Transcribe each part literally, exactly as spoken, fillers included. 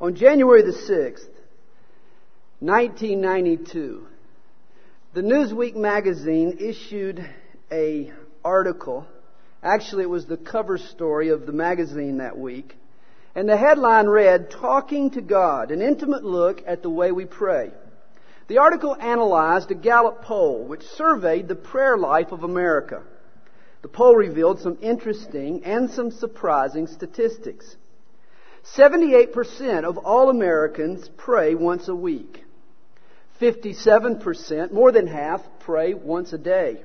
On January the sixth, nineteen ninety-two, the Newsweek magazine issued a article. Actually, it was the cover story of the magazine that week. And the headline read, "Talking to God, an intimate look at the way we pray." The article analyzed a Gallup poll which surveyed the prayer life of America. The poll revealed some interesting and some surprising statistics. seventy-eight percent of all Americans pray once a week. fifty-seven percent, more than half, pray once a day.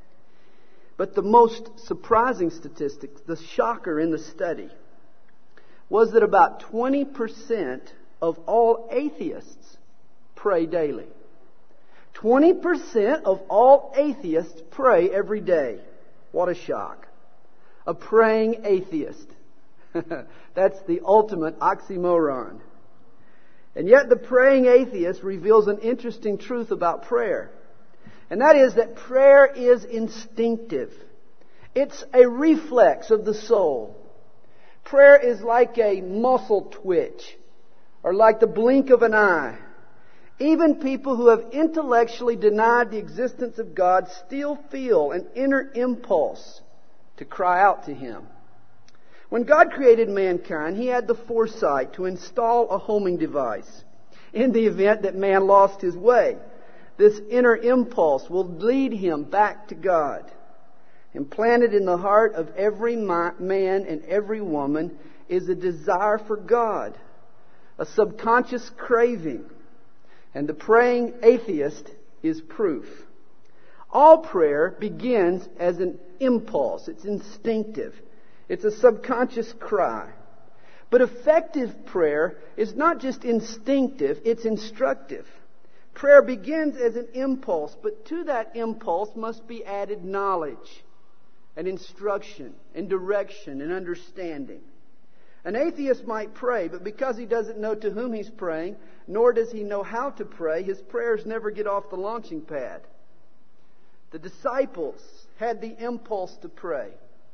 But the most surprising statistic, the shocker in the study, was that about twenty percent of all atheists pray daily. twenty percent of all atheists pray every day. What a shock. A praying atheist. That's the ultimate oxymoron. And yet the praying atheist reveals an interesting truth about prayer. And that is that prayer is instinctive. It's a reflex of the soul. Prayer is like a muscle twitch or like the blink of an eye. Even people who have intellectually denied the existence of God still feel an inner impulse to cry out to Him. When God created mankind, He had the foresight to install a homing device. In the event that man lost his way, this inner impulse will lead him back to God. Implanted in the heart of every man and every woman is a desire for God, a subconscious craving. And the praying atheist is proof. All prayer begins as an impulse. It's instinctive. It's a subconscious cry. But effective prayer is not just instinctive, it's instructive. Prayer begins as an impulse, but to that impulse must be added knowledge and instruction and direction and understanding. An atheist might pray, but because he doesn't know to whom he's praying, nor does he know how to pray, his prayers never get off the launching pad. The disciples had the impulse to pray,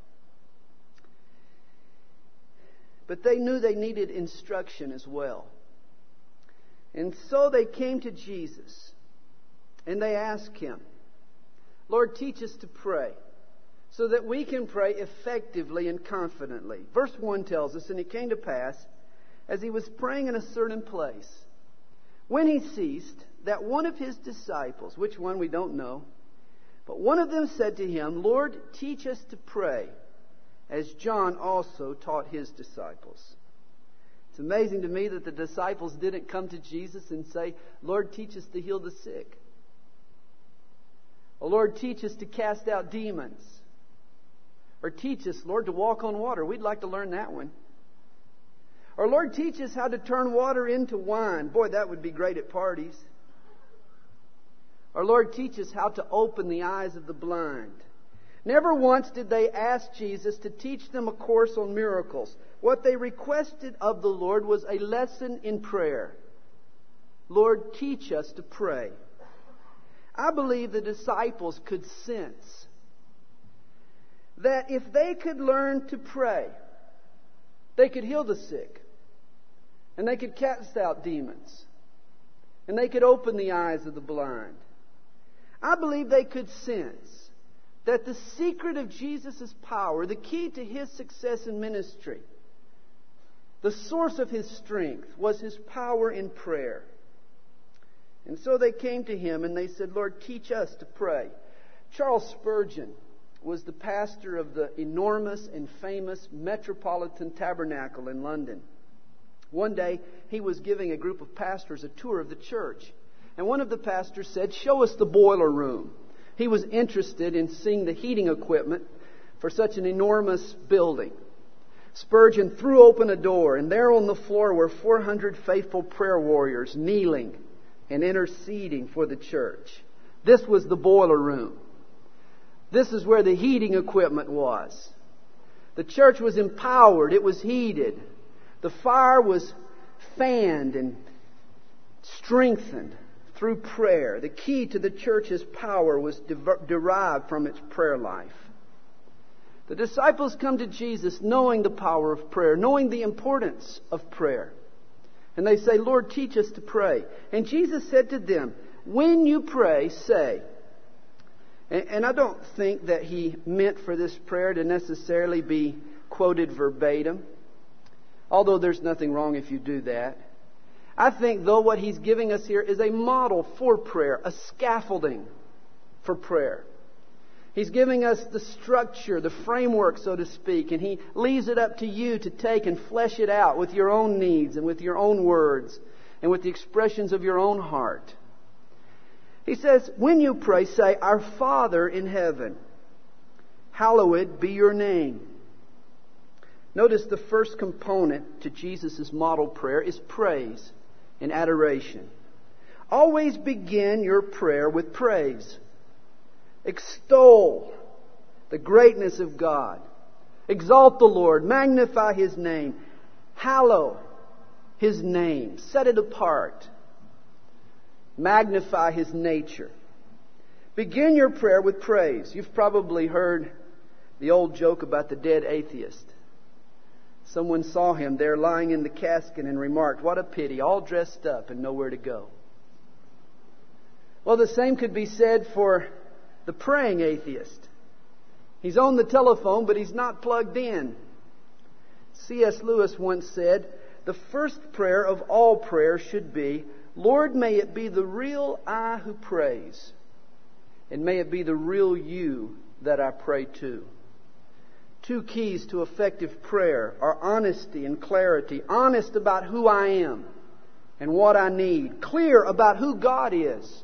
but they knew they needed instruction as well. And so they came to Jesus and they asked Him, "Lord, teach us to pray so that we can pray effectively and confidently." Verse one tells us, "And it came to pass, as He was praying in a certain place, when He ceased, that one of His disciples," which one we don't know, "but one of them said to Him, 'Lord, teach us to pray, as John also taught his disciples.'" It's amazing to me that the disciples didn't come to Jesus and say, "Lord, teach us to heal the sick." Or, "Lord, teach us to cast out demons." Or, "Teach us, Lord, to walk on water." We'd like to learn that one. Or, "Lord, teach us how to turn water into wine." Boy, that would be great at parties. Or, "Lord, teach us how to open the eyes of the blind." Never once did they ask Jesus to teach them a course on miracles. What they requested of the Lord was a lesson in prayer. "Lord, teach us to pray." I believe the disciples could sense that if they could learn to pray, they could heal the sick, and they could cast out demons, and they could open the eyes of the blind. I believe they could sense that the secret of Jesus' power, the key to His success in ministry, the source of His strength, was His power in prayer. And so they came to Him and they said, "Lord, teach us to pray." Charles Spurgeon was the pastor of the enormous and famous Metropolitan Tabernacle in London. One day, he was giving a group of pastors a tour of the church. And one of the pastors said, "Show us the boiler room." He was interested in seeing the heating equipment for such an enormous building. Spurgeon threw open a door, and there on the floor were four hundred faithful prayer warriors kneeling and interceding for the church. This was the boiler room. This is where the heating equipment was. The church was empowered. It was heated. The fire was fanned and strengthened through prayer. The key to the church's power was de- derived from its prayer life. The disciples come to Jesus knowing the power of prayer, knowing the importance of prayer. And they say, Lord, teach us to pray. And Jesus said to them, when you pray, say. And, and I don't think that He meant for this prayer to necessarily be quoted verbatim, although there's nothing wrong if you do that. I think, though, what He's giving us here is a model for prayer, a scaffolding for prayer. He's giving us the structure, the framework, so to speak, and He leaves it up to you to take and flesh it out with your own needs and with your own words and with the expressions of your own heart. He says, when you pray, say, Our Father in heaven, hallowed be your name. Notice the first component to Jesus' model prayer is praise and adoration. Always begin your prayer with praise. Extol the greatness of God. Exalt the Lord. Magnify His name. Hallow His name. Set it apart. Magnify His nature. Begin your prayer with praise. You've probably heard the old joke about the dead atheist. Someone saw him there lying in the casket and remarked, "What a pity, all dressed up and nowhere to go." Well, the same could be said for the praying atheist. He's on the telephone, but he's not plugged in. C S Lewis once said, the first prayer of all prayers should be, Lord, may it be the real I who prays, and may it be the real you that I pray to. Two keys to effective prayer are honesty and clarity. Honest about who I am and what I need. Clear about who God is.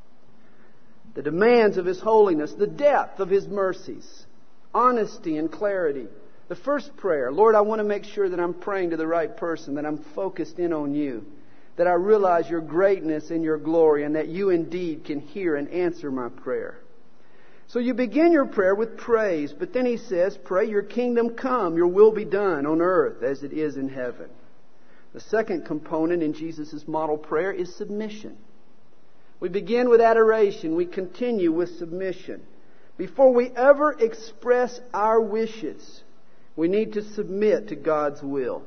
The demands of His holiness, the depth of His mercies, honesty and clarity. The first prayer, Lord, I want to make sure that I'm praying to the right person, that I'm focused in on You, that I realize Your greatness and Your glory, and that You indeed can hear and answer my prayer. So you begin your prayer with praise, but then he says, pray Your kingdom come, Your will be done on earth as it is in heaven. The second component in Jesus' model prayer is submission. We begin with adoration. We continue with submission. Before we ever express our wishes, we need to submit to God's will.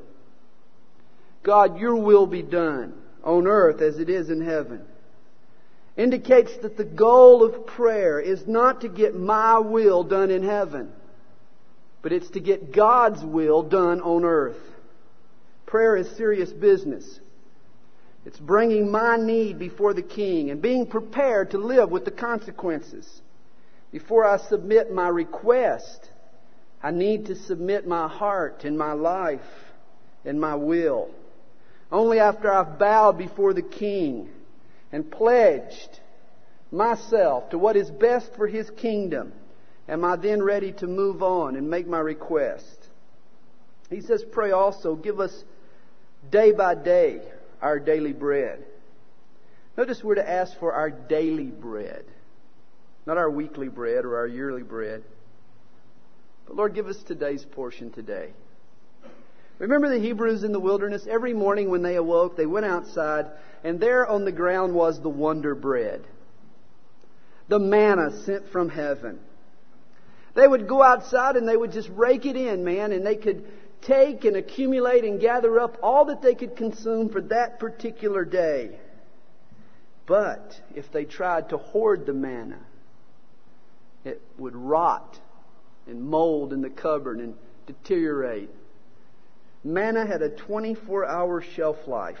God, Your will be done on earth as it is in heaven. Indicates that the goal of prayer is not to get my will done in heaven, but it's to get God's will done on earth. Prayer is serious business. It's bringing my need before the King and being prepared to live with the consequences. Before I submit my request, I need to submit my heart and my life and my will. Only after I've bowed before the King and pledged myself to what is best for His kingdom, am I then ready to move on and make my request. He says, pray also, give us day by day our daily bread. Notice we're to ask for our daily bread, not our weekly bread or our yearly bread. But Lord, give us today's portion today. Remember the Hebrews in the wilderness? Every morning when they awoke, they went outside, and there on the ground was the wonder bread, the manna sent from heaven. They would go outside and they would just rake it in, man, and they could take and accumulate and gather up all that they could consume for that particular day. But if they tried to hoard the manna, it would rot and mold in the cupboard and deteriorate. Manna had a twenty-four hour shelf life.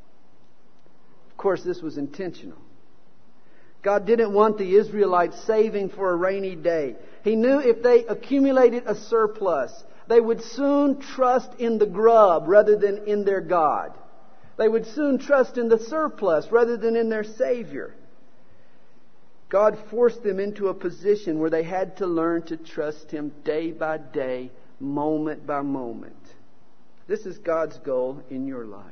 Of course, this was intentional. God didn't want the Israelites saving for a rainy day. He knew if they accumulated a surplus, they would soon trust in the grub rather than in their God. They would soon trust in the surplus rather than in their Savior. God forced them into a position where they had to learn to trust Him day by day, moment by moment. This is God's goal in your life.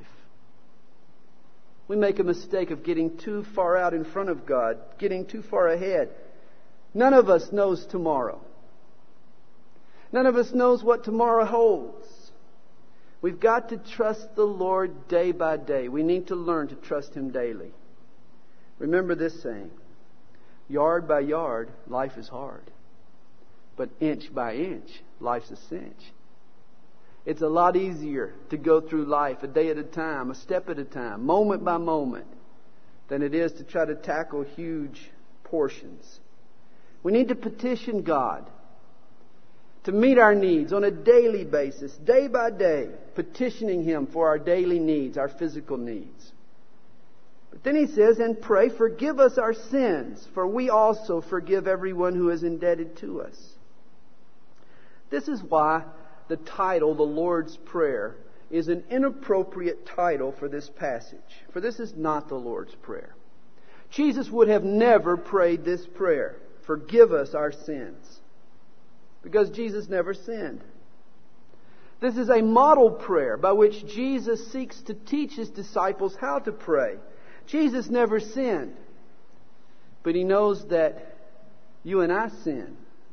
We make a mistake of getting too far out in front of God, getting too far ahead. None of us knows tomorrow. None of us knows what tomorrow holds. We've got to trust the Lord day by day. We need to learn to trust Him daily. Remember this saying, yard by yard, life is hard. But inch by inch, life's a cinch. it's a lot easier to go through life a day at a time, a step at a time, moment by moment, than it is to try to tackle huge portions. We need to petition God to meet our needs on a daily basis, day by day, petitioning Him for our daily needs, our physical needs. But then He says, and pray, forgive us our sins, for we also forgive everyone who is indebted to us. This is why the title, the Lord's Prayer, is an inappropriate title for this passage. For this is not the Lord's Prayer. Jesus would have never prayed this prayer, forgive us our sins, because Jesus never sinned. This is a model prayer by which Jesus seeks to teach His disciples how to pray. Jesus never sinned, but He knows that you and I sin,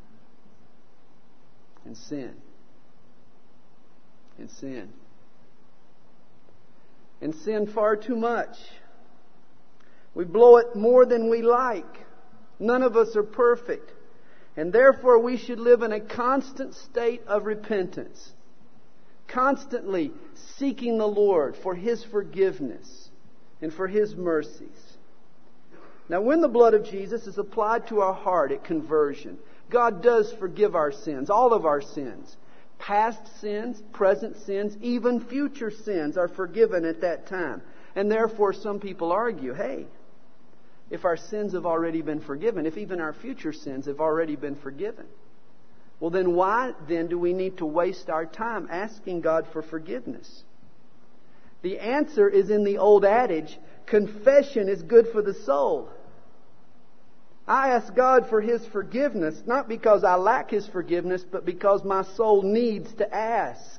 and sin, and sin, and sin far too much. We blow it more than we like. None of us are perfect. And therefore we should live in a constant state of repentance. Constantly seeking the Lord for His forgiveness and for His mercies. Now when the blood of Jesus is applied to our heart at conversion, God does forgive our sins, all of our sins. Past sins, present sins, even future sins are forgiven at that time. And therefore some people argue, hey, if our sins have already been forgiven, if even our future sins have already been forgiven, well then why then do we need to waste our time asking God for forgiveness? The answer is in the old adage, confession is good for the soul. I ask God for His forgiveness, not because I lack His forgiveness, but because my soul needs to ask.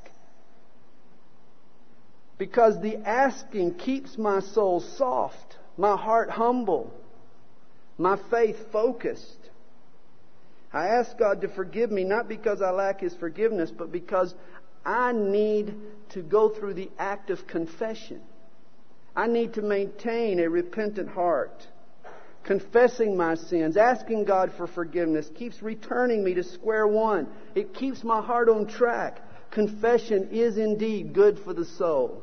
Because the asking keeps my soul soft, my heart humble, my faith focused. I ask God to forgive me, not because I lack His forgiveness, but because I need to go through the act of confession. I need to maintain a repentant heart. Confessing my sins, asking God for forgiveness, keeps returning me to square one. It keeps my heart on track. Confession is indeed good for the soul.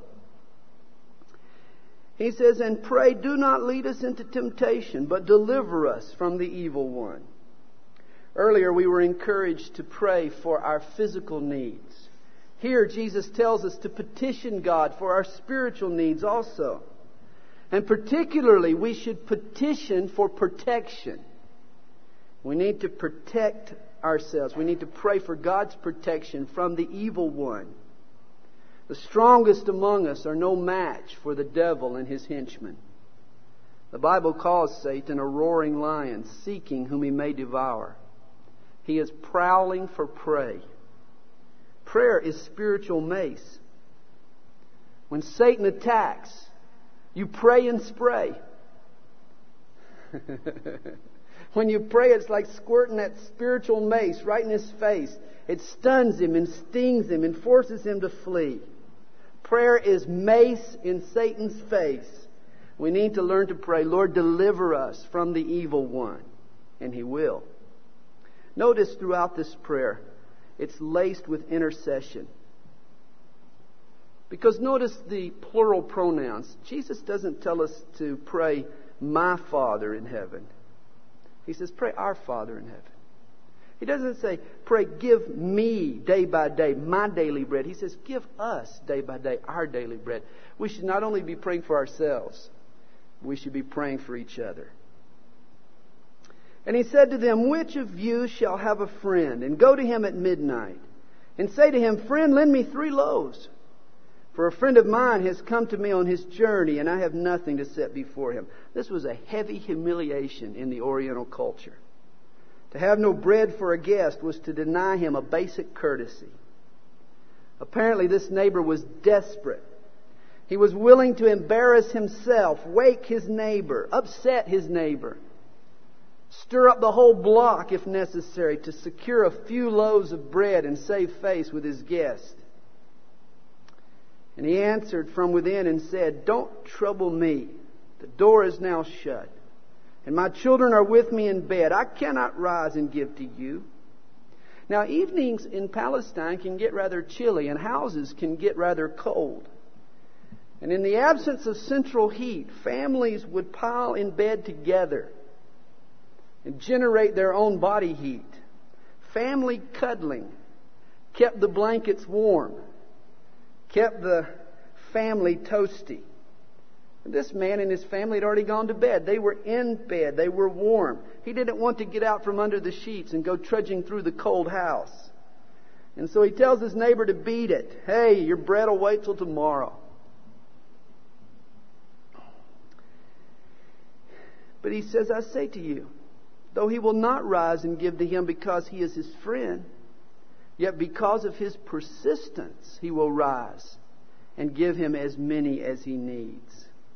He says, and pray, do not lead us into temptation, but deliver us from the evil one. Earlier we were encouraged to pray for our physical needs. Here Jesus tells us to petition God for our spiritual needs also. And particularly, we should petition for protection. We need to protect ourselves. We need to pray for God's protection from the evil one. The strongest among us are no match for the devil and his henchmen. The Bible calls Satan a roaring lion, seeking whom he may devour. He is prowling for prey. Prayer is spiritual mace. When Satan attacks, you pray and spray. When you pray, it's like squirting that spiritual mace right in his face. It stuns him and stings him and forces him to flee. Prayer is mace in Satan's face. We need to learn to pray, Lord, deliver us from the evil one. And He will. Notice throughout this prayer, it's laced with intercession. Because notice the plural pronouns. Jesus doesn't tell us to pray, my Father in heaven. He says, pray our Father in heaven. He doesn't say, pray, give me day by day my daily bread. He says, give us day by day our daily bread. We should not only be praying for ourselves, we should be praying for each other. And He said to them, which of you shall have a friend, and go to him at midnight, and say to him, friend, lend me three loaves. For a friend of mine has come to me on his journey, and I have nothing to set before him. This was a heavy humiliation in the Oriental culture. To have no bread for a guest was to deny him a basic courtesy. Apparently this neighbor was desperate. He was willing to embarrass himself, wake his neighbor, upset his neighbor, stir up the whole block if necessary to secure a few loaves of bread and save face with his guest. And he answered from within and said, don't trouble me. The door is now shut, and my children are with me in bed. I cannot rise and give to you. Now, evenings in Palestine can get rather chilly, and houses can get rather cold. And in the absence of central heat, families would pile in bed together and generate their own body heat. Family cuddling kept the blankets warm, kept the family toasty. This man and his family had already gone to bed. They were in bed. They were warm. He didn't want to get out from under the sheets and go trudging through the cold house. And so he tells his neighbor to beat it. Hey, your bread will wait till tomorrow. But he says, I say to you, though he will not rise and give to him because he is his friend, yet because of his persistence he will rise and give him as many as he needs.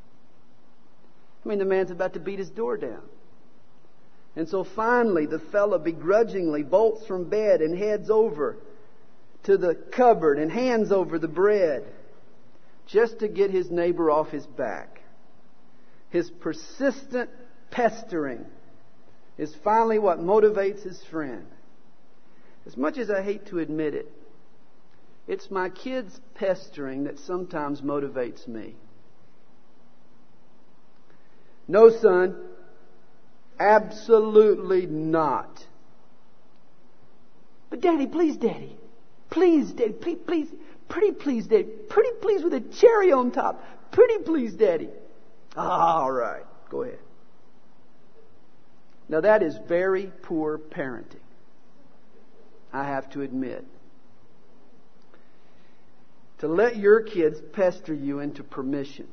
I mean, the man's about to beat his door down. And so finally, the fellow begrudgingly bolts from bed and heads over to the cupboard and hands over the bread just to get his neighbor off his back. His persistent pestering is finally what motivates his friend. As much as I hate to admit it, it's my kids' pestering that sometimes motivates me. No, son. Absolutely not. But Daddy, please, Daddy. Please, Daddy. Please, please. Pretty please, Daddy. Pretty please with a cherry on top. Pretty please, Daddy. All right. Go ahead. Now that is very poor parenting, I have to admit. To let your kids pester you into permission.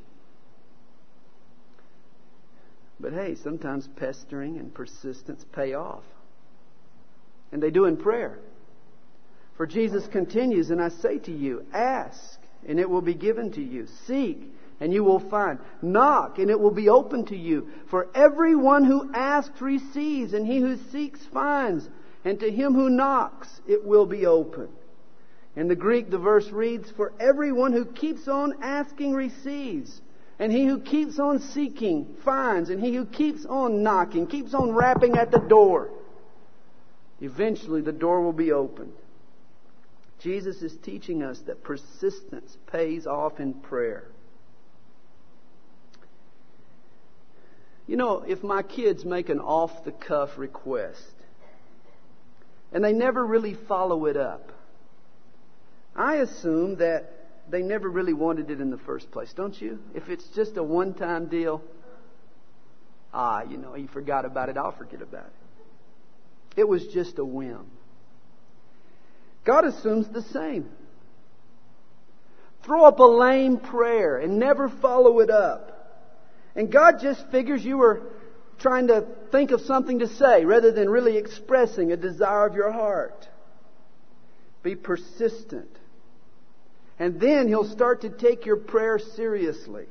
But hey, sometimes pestering and persistence pay off. And they do in prayer. For Jesus continues, and I say to you, ask, and it will be given to you. Seek, and you will find. Knock, and it will be open to you. For everyone who asks receives, and he who seeks finds. And to him who knocks, it will be open. In the Greek, the verse reads, for everyone who keeps on asking receives. And he who keeps on seeking finds. And he who keeps on knocking, keeps on rapping at the door, eventually the door will be opened. Jesus is teaching us that persistence pays off in prayer. You know, if my kids make an off-the-cuff request and they never really follow it up, I assume that they never really wanted it in the first place, don't you? If it's just a one-time deal, ah, you know, you forgot about it, I'll forget about it. It was just a whim. God assumes the same. Throw up a lame prayer and never follow it up. And God just figures you were trying to think of something to say rather than really expressing a desire of your heart. Be persistent. And then He'll start to take your prayer seriously.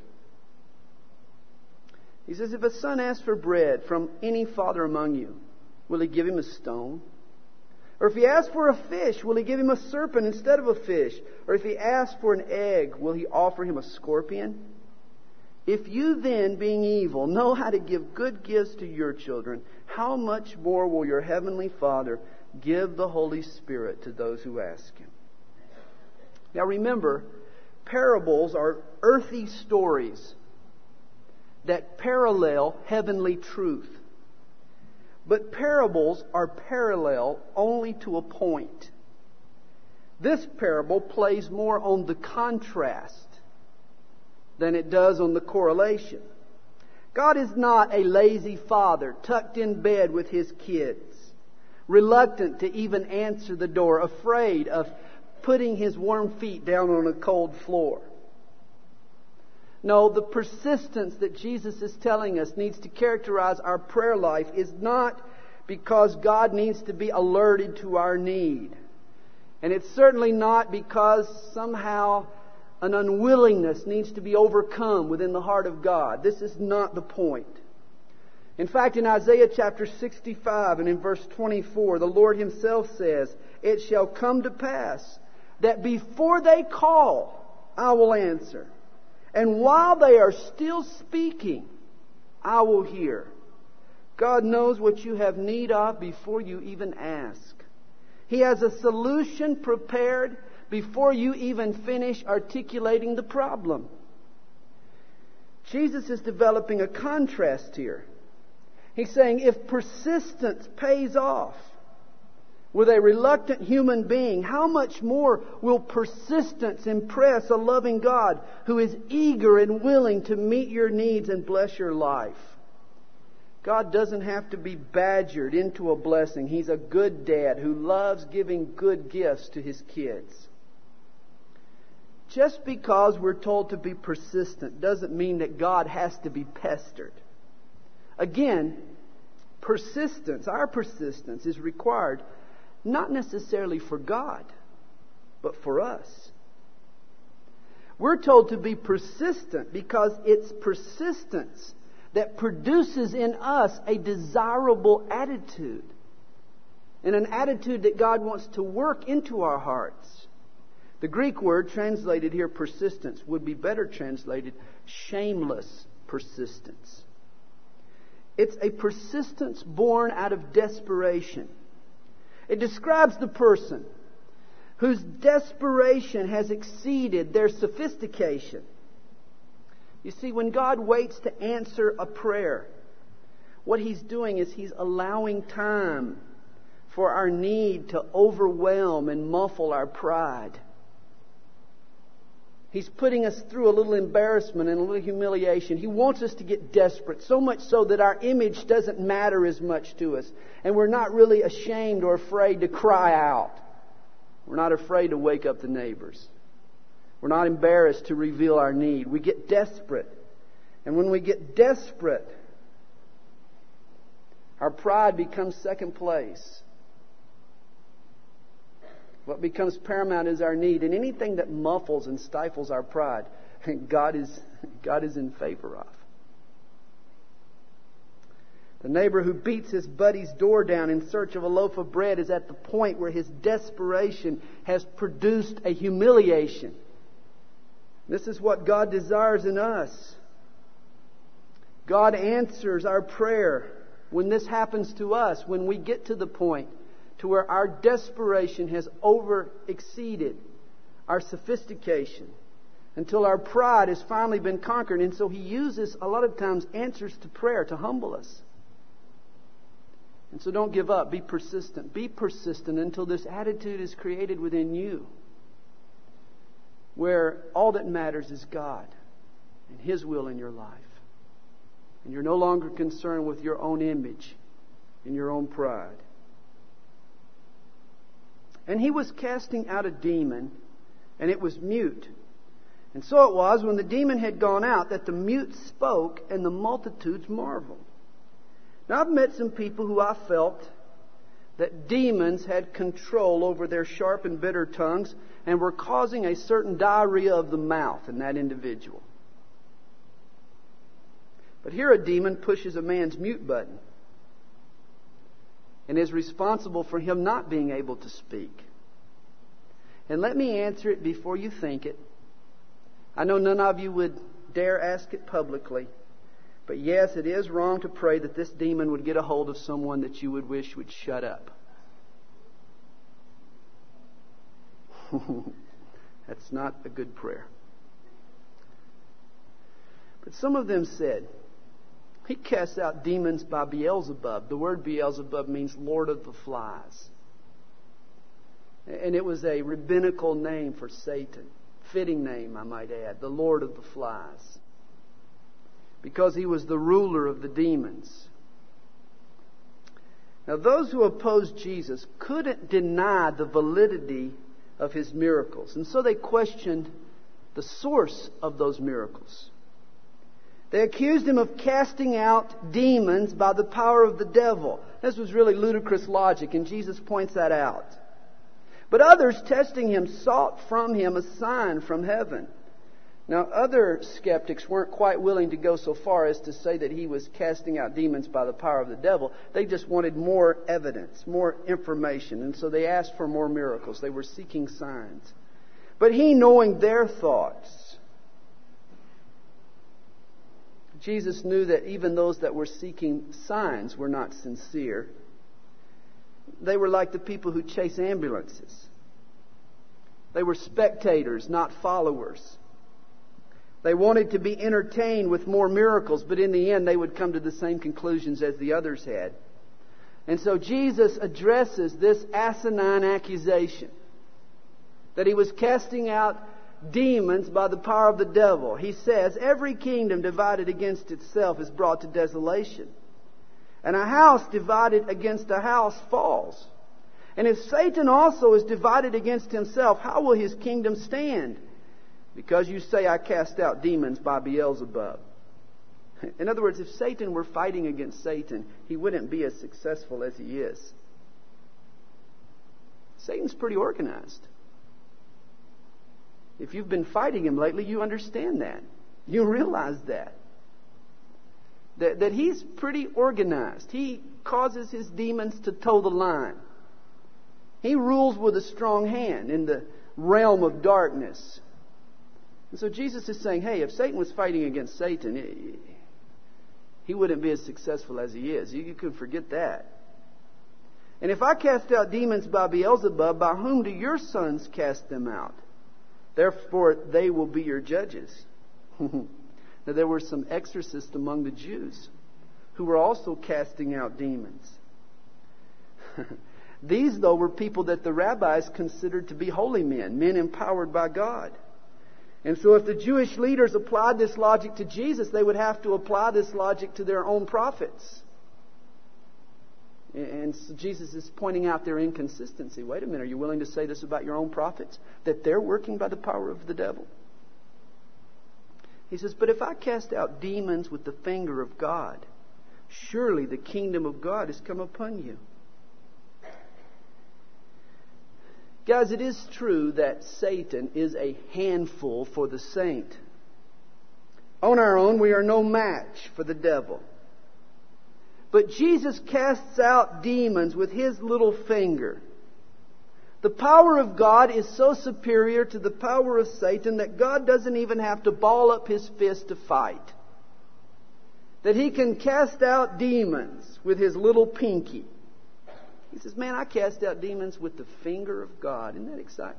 He says, if a son asks for bread from any father among you, will he give him a stone? Or if he asks for a fish, will he give him a serpent instead of a fish? Or if he asks for an egg, will he offer him a scorpion? If you then, being evil, know how to give good gifts to your children, how much more will your heavenly Father give the Holy Spirit to those who ask Him? Now remember, parables are earthy stories that parallel heavenly truth. But parables are parallel only to a point. This parable plays more on the contrast than it does on the correlation. God is not a lazy father tucked in bed with his kids, reluctant to even answer the door, afraid of putting his warm feet down on a cold floor. No, the persistence that Jesus is telling us needs to characterize our prayer life is not because God needs to be alerted to our need. And it's certainly not because somehow an unwillingness needs to be overcome within the heart of God. This is not the point. In fact, in Isaiah chapter sixty-five and in verse twenty-four, the Lord Himself says, "It shall come to pass that before they call, I will answer. And while they are still speaking, I will hear." God knows what you have need of before you even ask. He has a solution prepared before you even finish articulating the problem. Jesus is developing a contrast here. He's saying if persistence pays off with a reluctant human being, how much more will persistence impress a loving God who is eager and willing to meet your needs and bless your life? God doesn't have to be badgered into a blessing. He's a good dad who loves giving good gifts to his kids. Just because we're told to be persistent doesn't mean that God has to be pestered. Again, persistence, our persistence is required not necessarily for God, but for us. We're told to be persistent because it's persistence that produces in us a desirable attitude. And an attitude that God wants to work into our hearts. The Greek word translated here, persistence, would be better translated shameless persistence. It's a persistence born out of desperation. It describes the person whose desperation has exceeded their sophistication. You see, when God waits to answer a prayer, what He's doing is He's allowing time for our need to overwhelm and muffle our pride. He's putting us through a little embarrassment and a little humiliation. He wants us to get desperate, so much so that our image doesn't matter as much to us. And we're not really ashamed or afraid to cry out. We're not afraid to wake up the neighbors. We're not embarrassed to reveal our need. We get desperate. And when we get desperate, our pride becomes second place. What becomes paramount is our need. And anything that muffles and stifles our pride, God is, God is in favor of. The neighbor who beats his buddy's door down in search of a loaf of bread is at the point where his desperation has produced a humiliation. This is what God desires in us. God answers our prayer when this happens to us, when we get to the point to where our desperation has over exceeded our sophistication, until our pride has finally been conquered. And so He uses a lot of times answers to prayer to humble us. And so don't give up. Be persistent. Be persistent until this attitude is created within you, where all that matters is God and His will in your life. And you're no longer concerned with your own image and your own pride. And he was casting out a demon, and it was mute. And so it was, when the demon had gone out, that the mute spoke, and the multitudes marveled. Now, I've met some people who I felt that demons had control over their sharp and bitter tongues and were causing a certain diarrhea of the mouth in that individual. But here a demon pushes a man's mute button and is responsible for him not being able to speak. And let me answer it before you think it. I know none of you would dare ask it publicly, but yes, it is wrong to pray that this demon would get a hold of someone that you would wish would shut up. That's not a good prayer. But some of them said, he casts out demons by Beelzebub. The word Beelzebub means Lord of the Flies. And it was a rabbinical name for Satan. Fitting name, I might add. The Lord of the Flies. Because he was the ruler of the demons. Now, those who opposed Jesus couldn't deny the validity of His miracles. And so they questioned the source of those miracles. They accused Him of casting out demons by the power of the devil. This was really ludicrous logic, and Jesus points that out. But others, testing Him, sought from Him a sign from heaven. Now, other skeptics weren't quite willing to go so far as to say that He was casting out demons by the power of the devil. They just wanted more evidence, more information. And so they asked for more miracles. They were seeking signs. But He, knowing their thoughts, Jesus knew that even those that were seeking signs were not sincere. They were like the people who chase ambulances. They were spectators, not followers. They wanted to be entertained with more miracles, but in the end they would come to the same conclusions as the others had. And so Jesus addresses this asinine accusation that he was casting out demons by the power of the devil. He says, every kingdom divided against itself is brought to desolation, and a house divided against a house falls. And if Satan also is divided against himself, how will his kingdom stand? Because you say, I cast out demons by Beelzebub. In other words, if Satan were fighting against Satan, he wouldn't be as successful as he is. Satan's pretty organized. If you've been fighting him lately, you understand that. You realize that. That, that he's pretty organized. He causes his demons to toe the line. He rules with a strong hand in the realm of darkness. And so Jesus is saying, hey, if Satan was fighting against Satan, he, he wouldn't be as successful as he is. You, you can forget that. And if I cast out demons by Beelzebub, by whom do your sons cast them out? Therefore, they will be your judges. Now, there were some exorcists among the Jews who were also casting out demons. These, though, were people that the rabbis considered to be holy men, men empowered by God. And so if the Jewish leaders applied this logic to Jesus, they would have to apply this logic to their own prophets. And so Jesus is pointing out their inconsistency. Wait a minute, are you willing to say this about your own prophets? That they're working by the power of the devil? He says, but if I cast out demons with the finger of God, surely the kingdom of God has come upon you. Guys, it is true that Satan is a handful for the saint. On our own, we are no match for the devil. But Jesus casts out demons with his little finger. The power of God is so superior to the power of Satan that God doesn't even have to ball up his fist to fight. That he can cast out demons with his little pinky. He says, man, I cast out demons with the finger of God. Isn't that exciting?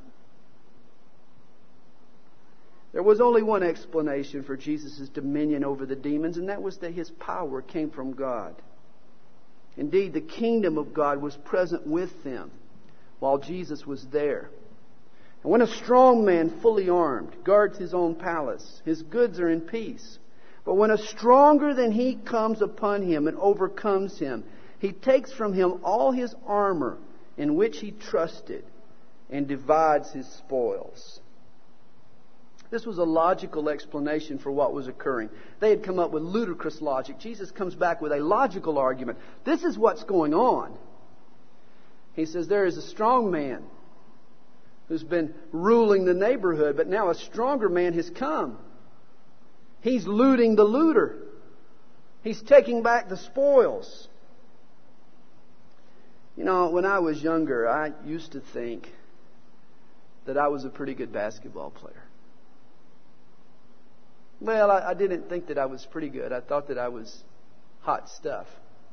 There was only one explanation for Jesus' dominion over the demons, and that was that his power came from God. Indeed, the kingdom of God was present with them while Jesus was there. And when a strong man, fully armed, guards his own palace, his goods are in peace. But when a stronger than he comes upon him and overcomes him, he takes from him all his armor in which he trusted and divides his spoils. This was a logical explanation for what was occurring. They had come up with ludicrous logic. Jesus comes back with a logical argument. This is what's going on. He says there is a strong man who's been ruling the neighborhood, but now a stronger man has come. He's looting the looter. He's taking back the spoils. You know, when I was younger, I used to think that I was a pretty good basketball player. Well, I, I didn't think that I was pretty good. I thought that I was hot stuff.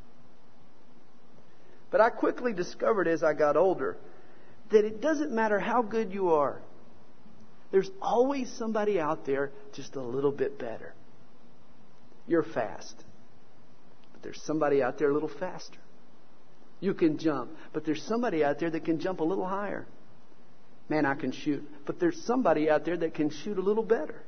But I quickly discovered as I got older that it doesn't matter how good you are. There's always somebody out there just a little bit better. You're fast, but there's somebody out there a little faster. You can jump, but there's somebody out there that can jump a little higher. Man, I can shoot, but there's somebody out there that can shoot a little better.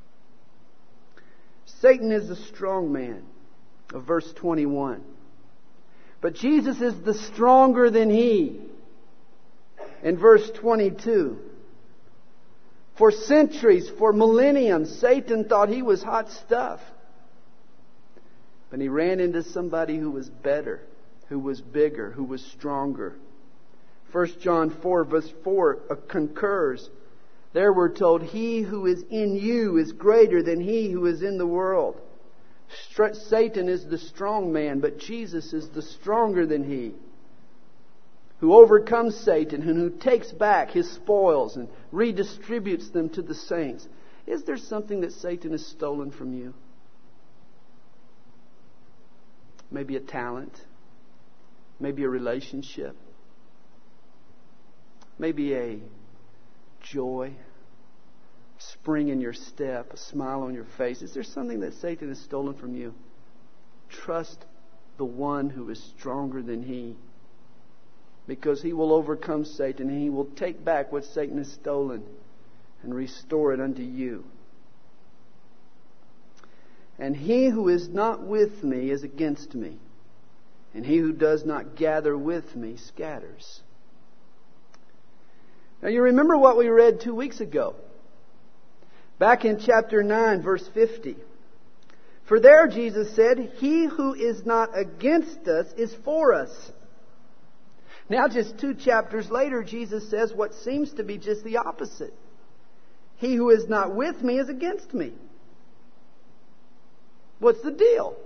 Satan is the strong man of verse twenty-one. But Jesus is the stronger than he. In verse twenty-two. For centuries, for millenniums, Satan thought he was hot stuff. But he ran into somebody who was better, who was bigger, who was stronger. First John four verse four concurs. There we're told, he who is in you is greater than he who is in the world. Satan is the strong man, but Jesus is the stronger than he. Who overcomes Satan and who takes back his spoils and redistributes them to the saints. Is there something that Satan has stolen from you? Maybe a talent. Maybe a relationship. maybe a joy, spring in your step, a smile on your face? Is there something that Satan has stolen from you? Trust the one who is stronger than he, because he will overcome Satan and he will take back what Satan has stolen and restore it unto you. And he who is not with me is against me, and he who does not gather with me scatters. Now you remember what we read two weeks ago. Back in chapter nine, verse fifty. For there Jesus said, he who is not against us is for us. Now just two chapters later, Jesus says what seems to be just the opposite. He who is not with me is against me. What's the deal?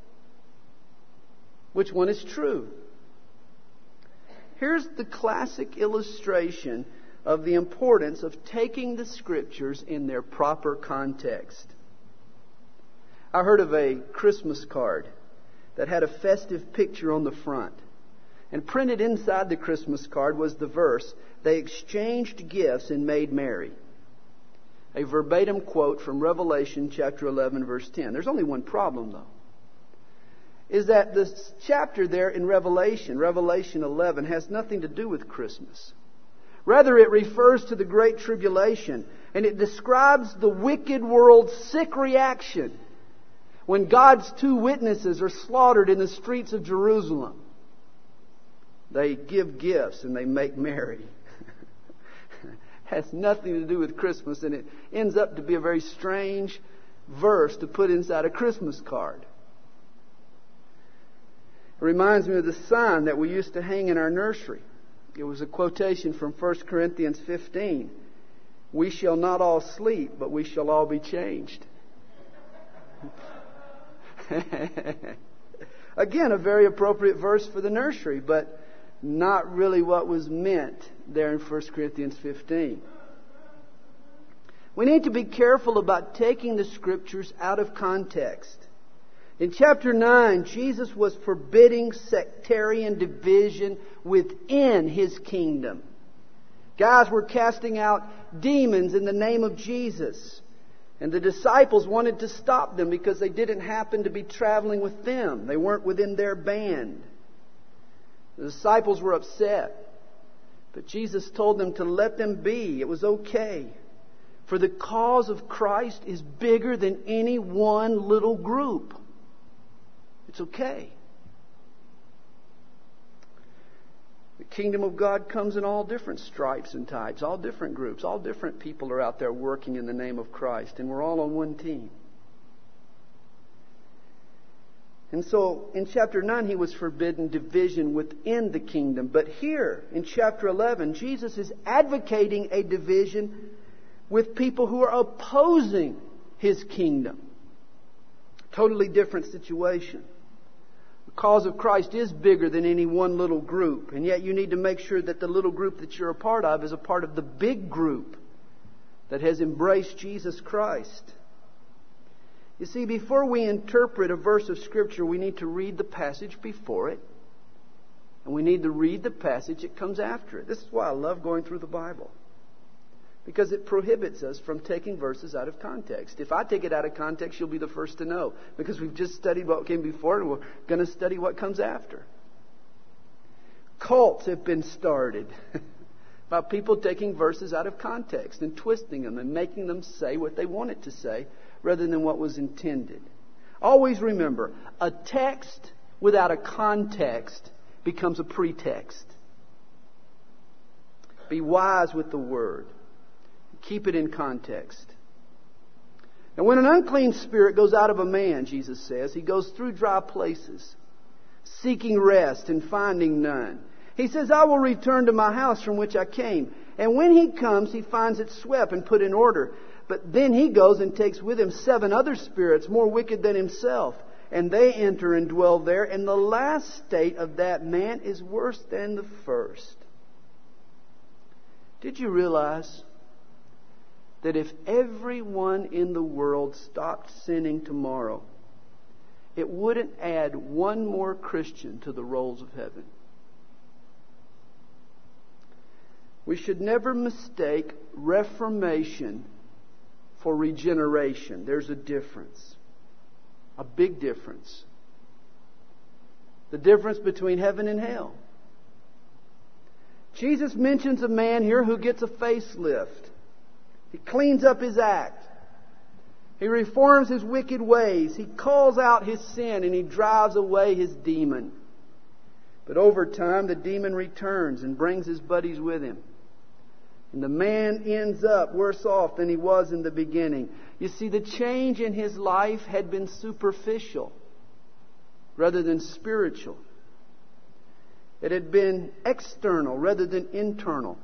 Which one is true? Here's the classic illustration of the importance of taking the Scriptures in their proper context. I heard of a Christmas card that had a festive picture on the front. And printed inside the Christmas card was the verse, "They exchanged gifts and made merry." A verbatim quote from Revelation chapter eleven, verse ten. There's only one problem, though. Is that this chapter there in Revelation, Revelation eleven, has nothing to do with Christmas. Rather, it refers to the Great Tribulation, and it describes the wicked world's sick reaction when God's two witnesses are slaughtered in the streets of Jerusalem. They give gifts and they make merry. Has nothing to do with Christmas, and it ends up to be a very strange verse to put inside a Christmas card. It reminds me of the sign that we used to hang in our nursery. It was a quotation from First Corinthians fifteen. We shall not all sleep, but we shall all be changed. Again, a very appropriate verse for the nursery, but not really what was meant there in First Corinthians fifteen. We need to be careful about taking the Scriptures out of context. In chapter nine, Jesus was forbidding sectarian division within His kingdom. Guys were casting out demons in the name of Jesus. And the disciples wanted to stop them because they didn't happen to be traveling with them. They weren't within their band. The disciples were upset. But Jesus told them to let them be. It was okay. For the cause of Christ is bigger than any one little group. It's okay. The kingdom of God comes in all different stripes and types, all different groups, all different people are out there working in the name of Christ, and we're all on one team. And so in chapter nine, He was forbidden division within the kingdom. But here in chapter eleven, Jesus is advocating a division with people who are opposing His kingdom. Totally different situation. The cause of Christ is bigger than any one little group. And yet you need to make sure that the little group that you're a part of is a part of the big group that has embraced Jesus Christ. You see, before we interpret a verse of Scripture, we need to read the passage before it. And we need to read the passage that comes after it. This is why I love going through the Bible. Because it prohibits us from taking verses out of context. If I take it out of context, you'll be the first to know. Because we've just studied what came before and we're going to study what comes after. Cults have been started by people taking verses out of context and twisting them and making them say what they want it to say rather than what was intended. Always remember, a text without a context becomes a pretext. Be wise with the word. Keep it in context. Now, when an unclean spirit goes out of a man, Jesus says, he goes through dry places, seeking rest and finding none. He says, I will return to my house from which I came. And when he comes, he finds it swept and put in order. But then he goes and takes with him seven other spirits more wicked than himself. And they enter and dwell there. And the last state of that man is worse than the first. Did you realize that if everyone in the world stopped sinning tomorrow, it wouldn't add one more Christian to the rolls of heaven? We should never mistake reformation for regeneration. There's a difference. A big difference. The difference between heaven and hell. Jesus mentions a man here who gets a facelift. He cleans up his act. He reforms his wicked ways. He calls out his sin and he drives away his demon. But over time, the demon returns and brings his buddies with him. And the man ends up worse off than he was in the beginning. You see, the change in his life had been superficial rather than spiritual. It had been external rather than internal.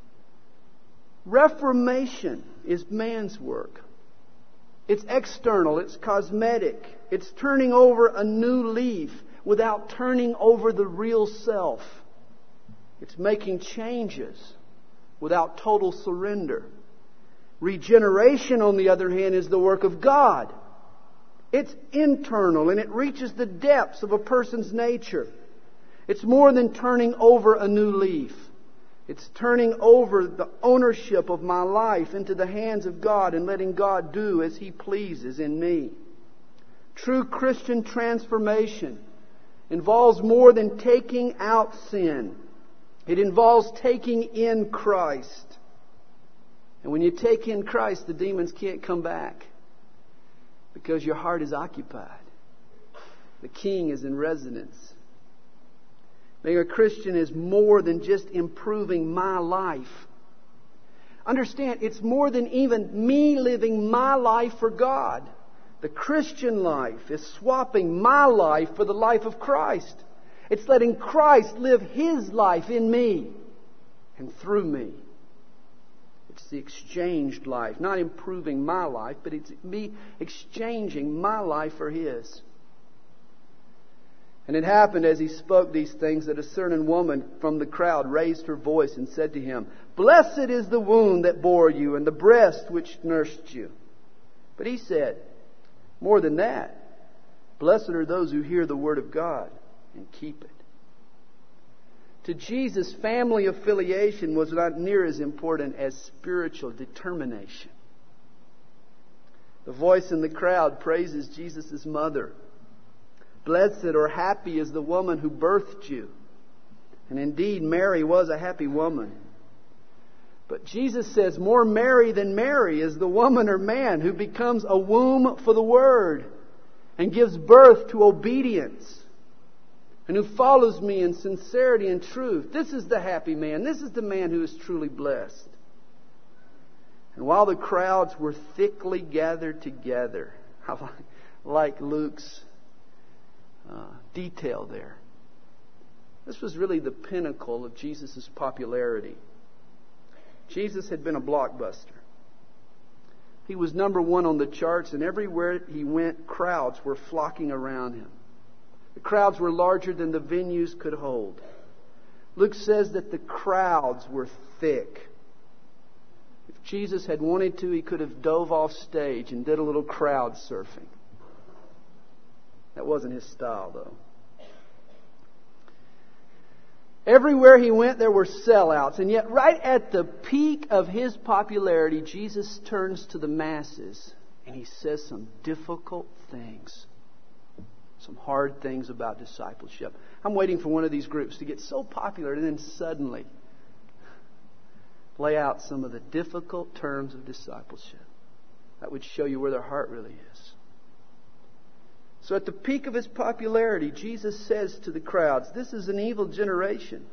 Reformation is man's work. It's external. It's cosmetic. It's turning over a new leaf without turning over the real self. It's making changes without total surrender. Regeneration, on the other hand, is the work of God. It's internal and it reaches the depths of a person's nature. It's more than turning over a new leaf. It's turning over the ownership of my life into the hands of God and letting God do as He pleases in me. True Christian transformation involves more than taking out sin. It involves taking in Christ. And when you take in Christ, the demons can't come back because your heart is occupied. The King is in residence. Being a Christian is more than just improving my life. Understand, it's more than even me living my life for God. The Christian life is swapping my life for the life of Christ. It's letting Christ live His life in me and through me. It's the exchanged life. Not improving my life, but it's me exchanging my life for His. And it happened as he spoke these things that a certain woman from the crowd raised her voice and said to him, "Blessed is the womb that bore you and the breast which nursed you." But he said, "More than that, blessed are those who hear the word of God and keep it." To Jesus, family affiliation was not near as important as spiritual determination. The voice in the crowd praises Jesus' mother. Blessed or happy is the woman who birthed you. And indeed, Mary was a happy woman. But Jesus says more merry than Mary is the woman or man who becomes a womb for the Word and gives birth to obedience and who follows me in sincerity and truth. This is the happy man. This is the man who is truly blessed. And while the crowds were thickly gathered together, I like Luke's Uh, detail there. This was really the pinnacle of Jesus' popularity. Jesus had been a blockbuster. He was number one on the charts, and everywhere he went, crowds were flocking around him. The crowds were larger than the venues could hold. Luke says that the crowds were thick. If Jesus had wanted to, he could have dove off stage and did a little crowd surfing. That wasn't his style, though. Everywhere he went, there were sellouts. And yet, right at the peak of his popularity, Jesus turns to the masses and he says some difficult things. Some hard things about discipleship. I'm waiting for one of these groups to get so popular and then suddenly lay out some of the difficult terms of discipleship. That would show you where their heart really is. So at the peak of his popularity, Jesus says to the crowds, "This is an evil generation."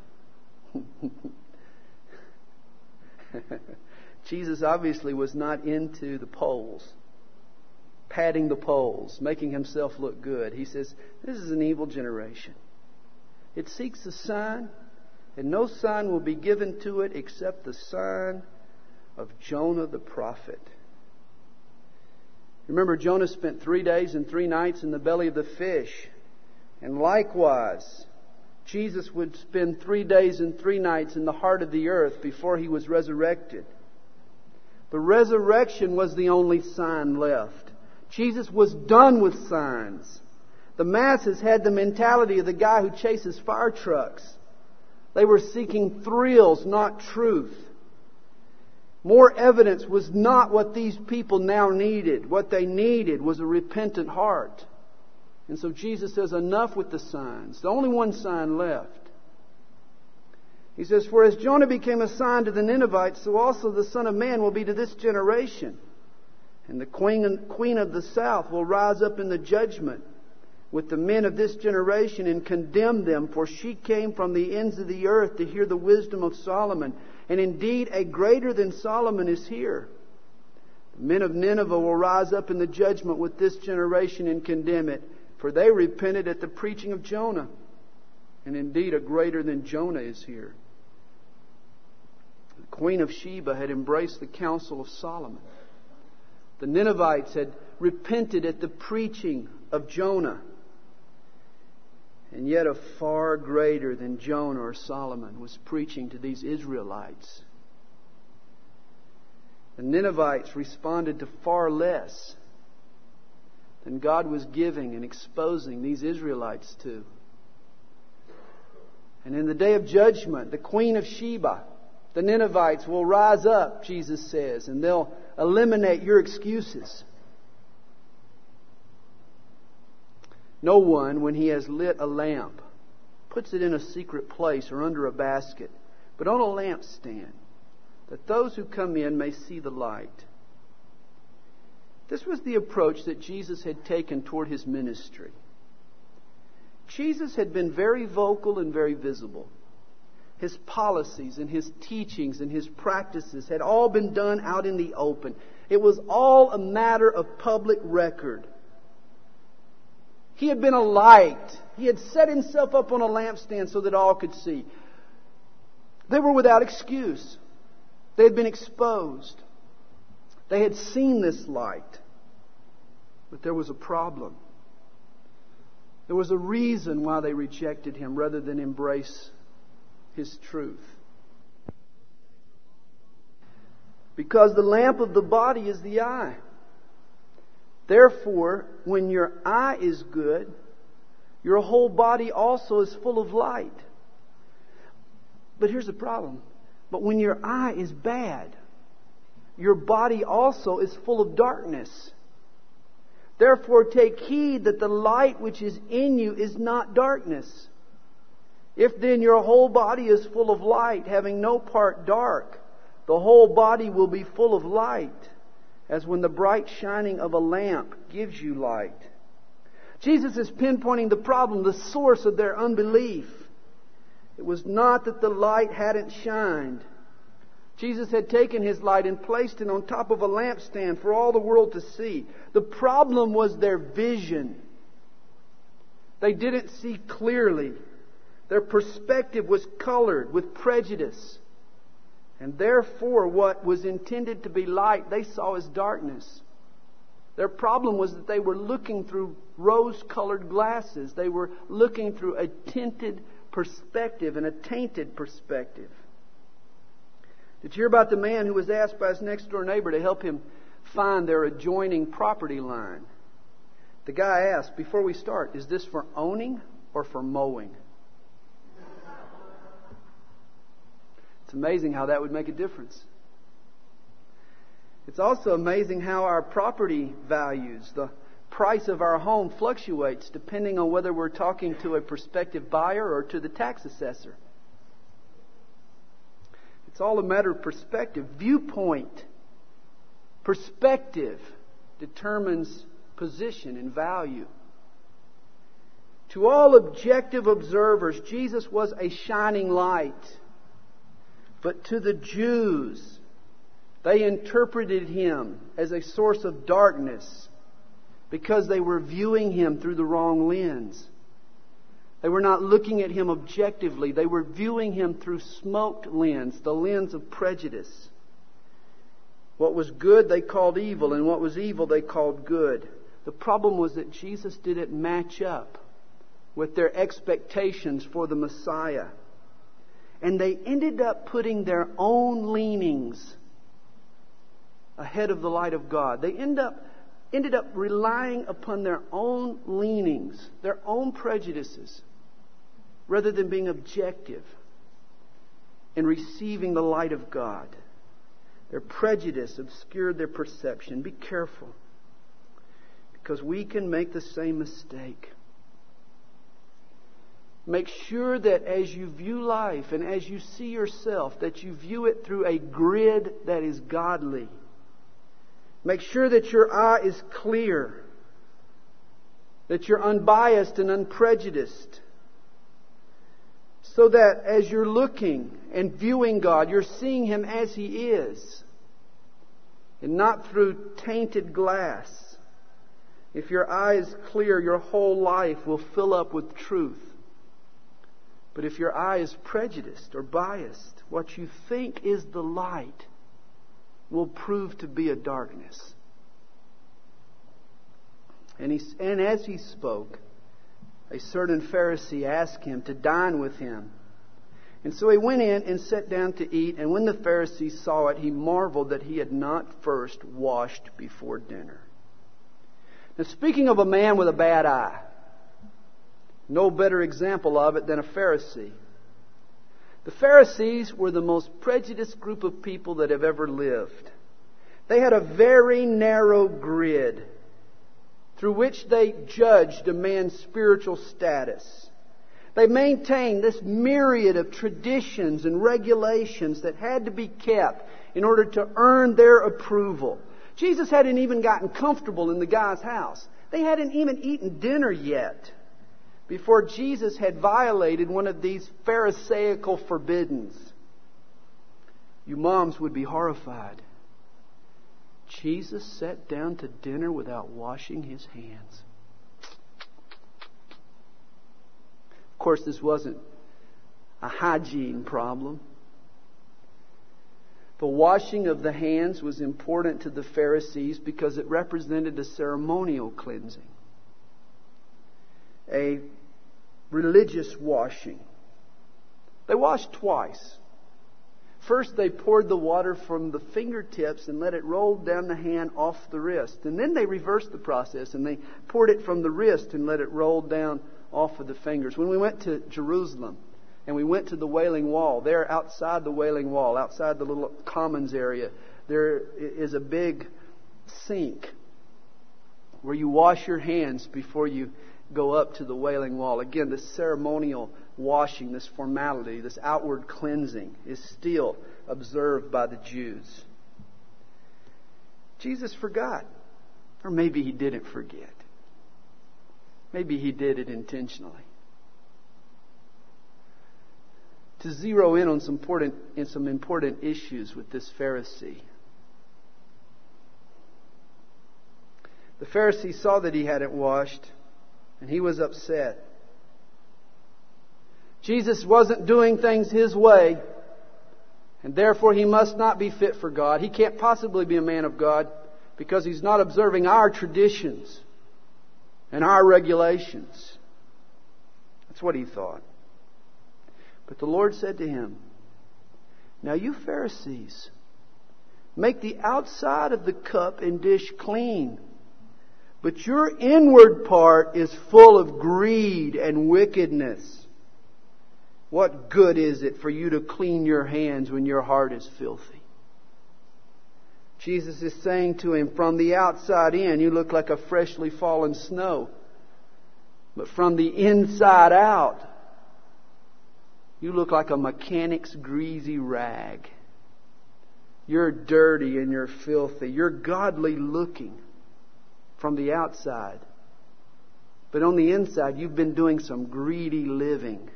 Jesus obviously was not into the polls, padding the polls, making himself look good. He says, "This is an evil generation. It seeks a sign, and no sign will be given to it except the sign of Jonah the prophet." Remember, Jonah spent three days and three nights in the belly of the fish. And likewise, Jesus would spend three days and three nights in the heart of the earth before He was resurrected. The resurrection was the only sign left. Jesus was done with signs. The masses had the mentality of the guy who chases fire trucks. They were seeking thrills, not truth. More evidence was not what these people now needed. What they needed was a repentant heart. And so Jesus says, enough with the signs. The only one sign left. He says, for as Jonah became a sign to the Ninevites, so also the Son of Man will be to this generation. And the queen, queen of the south will rise up in the judgment with the men of this generation and condemn them, for she came from the ends of the earth to hear the wisdom of Solomon. And indeed, a greater than Solomon is here. The men of Nineveh will rise up in the judgment with this generation and condemn it, for they repented at the preaching of Jonah. And indeed, a greater than Jonah is here. The Queen of Sheba had embraced the counsel of Solomon. The Ninevites had repented at the preaching of Jonah. And yet a far greater than Jonah or Solomon was preaching to these Israelites. The Ninevites responded to far less than God was giving and exposing these Israelites to. And in the day of judgment, the Queen of Sheba, the Ninevites, will rise up, Jesus says, and they'll eliminate your excuses. No one, when he has lit a lamp, puts it in a secret place or under a basket, but on a lampstand, that those who come in may see the light. This was the approach that Jesus had taken toward His ministry. Jesus had been very vocal and very visible. His policies and His teachings and His practices had all been done out in the open. It was all a matter of public record. He had been a light. He had set Himself up on a lampstand so that all could see. They were without excuse. They had been exposed. They had seen this light. But there was a problem. There was a reason why they rejected Him rather than embrace His truth. Because the lamp of the body is the eye. Therefore, when your eye is good, your whole body also is full of light. But here's the problem. But when your eye is bad, your body also is full of darkness. Therefore, take heed that the light which is in you is not darkness. If then your whole body is full of light, having no part dark, the whole body will be full of light, as when the bright shining of a lamp gives you light. Jesus is pinpointing the problem, the source of their unbelief. It was not that the light hadn't shined. Jesus had taken His light and placed it on top of a lampstand for all the world to see. The problem was their vision. They didn't see clearly. Their perspective was colored with prejudice. And therefore, what was intended to be light, they saw as darkness. Their problem was that they were looking through rose-colored glasses. They were looking through a tinted perspective and a tainted perspective. Did you hear about the man who was asked by his next-door neighbor to help him find their adjoining property line? The guy asked, before we start, is this for owning or for mowing? It's amazing how that would make a difference. It's also amazing how our property values, the price of our home, fluctuates depending on whether we're talking to a prospective buyer or to the tax assessor. It's all a matter of perspective. Viewpoint. Perspective determines position and value. To all objective observers, Jesus was a shining light. But to the Jews, they interpreted Him as a source of darkness because they were viewing Him through the wrong lens. They were not looking at Him objectively. They were viewing Him through smoked lens, the lens of prejudice. What was good they called evil, and what was evil they called good. The problem was that Jesus didn't match up with their expectations for the Messiah. And they ended up putting their own leanings ahead of the light of God. They end up, ended up relying upon their own leanings, their own prejudices, rather than being objective in receiving the light of God. Their prejudice obscured their perception. Be careful, because we can make the same mistake. Make sure that as you view life and as you see yourself, that you view it through a grid that is godly. Make sure that your eye is clear, that you're unbiased and unprejudiced, so that as you're looking and viewing God, you're seeing Him as He is, and not through tainted glass. If your eye is clear, your whole life will fill up with truth. But if your eye is prejudiced or biased, what you think is the light will prove to be a darkness. And, he, and as he spoke, a certain Pharisee asked him to dine with him. And so he went in and sat down to eat. And when the Pharisee saw it, he marveled that he had not first washed before dinner. Now, speaking of a man with a bad eye, no better example of it than a Pharisee. The Pharisees were the most prejudiced group of people that have ever lived. They had a very narrow grid through which they judged a man's spiritual status. They maintained this myriad of traditions and regulations that had to be kept in order to earn their approval. Jesus hadn't even gotten comfortable in the guy's house. They hadn't even eaten dinner yet before Jesus had violated one of these Pharisaical forbiddens. You moms would be horrified. Jesus sat down to dinner without washing His hands. Of course, this wasn't a hygiene problem. The washing of the hands was important to the Pharisees because it represented a ceremonial cleansing, a religious washing. They washed twice. First, they poured the water from the fingertips and let it roll down the hand off the wrist. And then they reversed the process and they poured it from the wrist and let it roll down off of the fingers. When we went to Jerusalem and we went to the Wailing Wall, there outside the Wailing Wall, outside the little commons area, there is a big sink where you wash your hands before you go up to the Wailing Wall. Again, this ceremonial washing, this formality, this outward cleansing is still observed by the Jews. Jesus forgot. Or maybe He didn't forget. Maybe He did it intentionally. To zero in on some important, in some important issues with this Pharisee. The Pharisee saw that he hadn't washed, and he was upset. Jesus wasn't doing things His way, and therefore He must not be fit for God. He can't possibly be a man of God because He's not observing our traditions and our regulations. That's what he thought. But the Lord said to him, "Now you Pharisees, make the outside of the cup and dish clean, but your inward part is full of greed and wickedness. What good is it for you to clean your hands when your heart is filthy?" Jesus is saying to him, from the outside in, you look like a freshly fallen snow. But from the inside out, you look like a mechanic's greasy rag. You're dirty and you're filthy. You're godly looking from the outside. But on the inside, you've been doing some greedy living.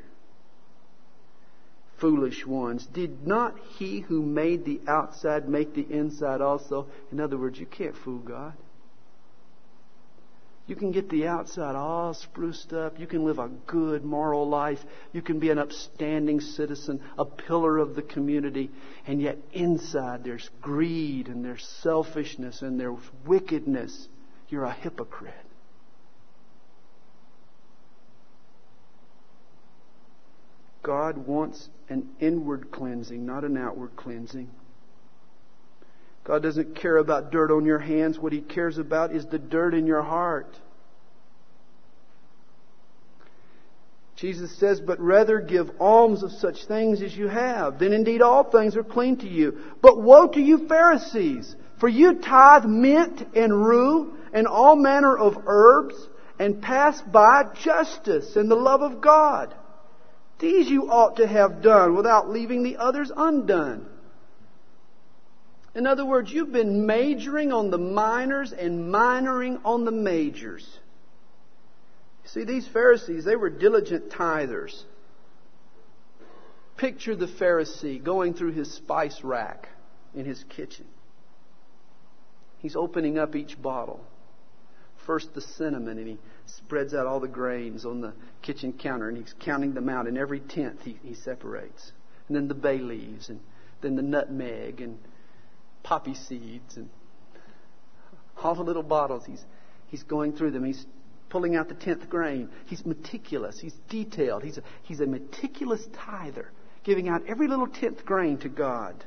Foolish ones. Did not He who made the outside make the inside also? In other words, you can't fool God. You can get the outside all spruced up. You can live a good moral life. You can be an upstanding citizen, a pillar of the community. And yet inside there's greed and there's selfishness and there's wickedness. You're a hypocrite. God wants an inward cleansing, not an outward cleansing. God doesn't care about dirt on your hands. What He cares about is the dirt in your heart. Jesus says, but rather give alms of such things as you have. Then indeed all things are clean to you. But woe to you Pharisees! For you tithe mint and rue and all manner of herbs, and pass by justice and the love of God. These you ought to have done without leaving the others undone. In other words, you've been majoring on the minors and minoring on the majors. You see, these Pharisees, they were diligent tithers. Picture the Pharisee going through his spice rack in his kitchen. He's opening up each bottle. First the cinnamon, and he spreads out all the grains on the kitchen counter, and he's counting them out, and every tenth he, he separates. And then the bay leaves, and then the nutmeg, and poppy seeds, and all the little bottles. He's he's going through them. He's pulling out the tenth grain. He's meticulous. He's detailed. He's a, he's a meticulous tither, giving out every little tenth grain to God.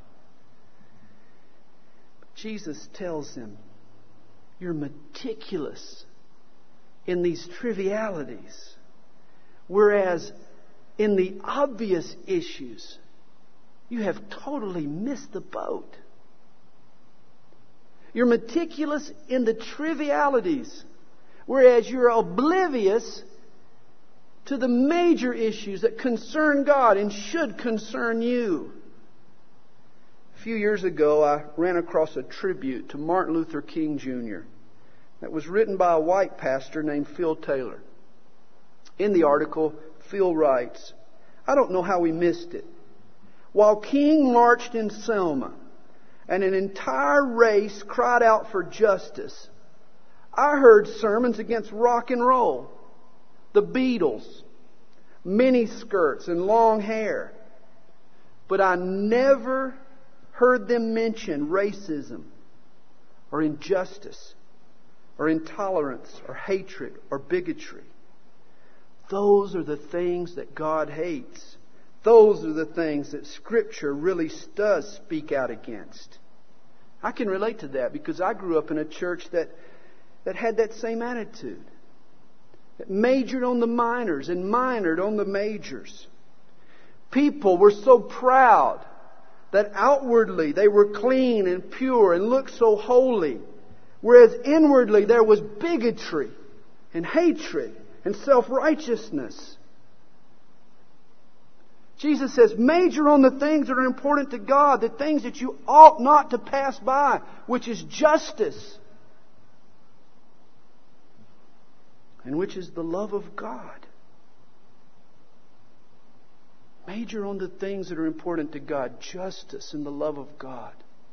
Jesus tells him, you're meticulous in these trivialities, whereas in the obvious issues, you have totally missed the boat. You're meticulous in the trivialities, whereas you're oblivious to the major issues that concern God and should concern you. A few years ago, I ran across a tribute to Martin Luther King Junior that was written by a white pastor named Phil Taylor. In the article, Phil writes, I don't know how we missed it. While King marched in Selma and an entire race cried out for justice, I heard sermons against rock and roll, the Beatles, mini skirts and long hair. But I never heard them mention racism or injustice or intolerance or hatred or bigotry. Those are the things that God hates. Those are the things that Scripture really does speak out against. I can relate to that because I grew up in a church that, that had that same attitude. That majored on the minors and minored on the majors. People were so proud that outwardly they were clean and pure and looked so holy, whereas inwardly there was bigotry and hatred and self-righteousness. Jesus says, major on the things that are important to God, the things that you ought not to pass by, which is justice, and which is the love of God. Major on the things that are important to God, justice and the love of God.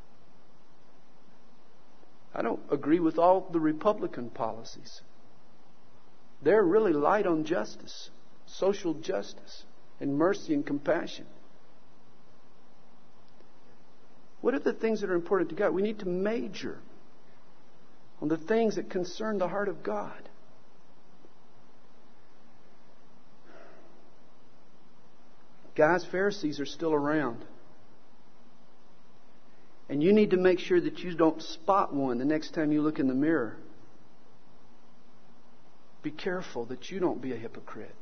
I don't agree with all the Republican policies. They're really light on justice, social justice, and mercy and compassion. What are the things that are important to God? We need to major on the things that concern the heart of God. Guys, Pharisees are still around. And you need to make sure that you don't spot one the next time you look in the mirror. Be careful that you don't be a hypocrite.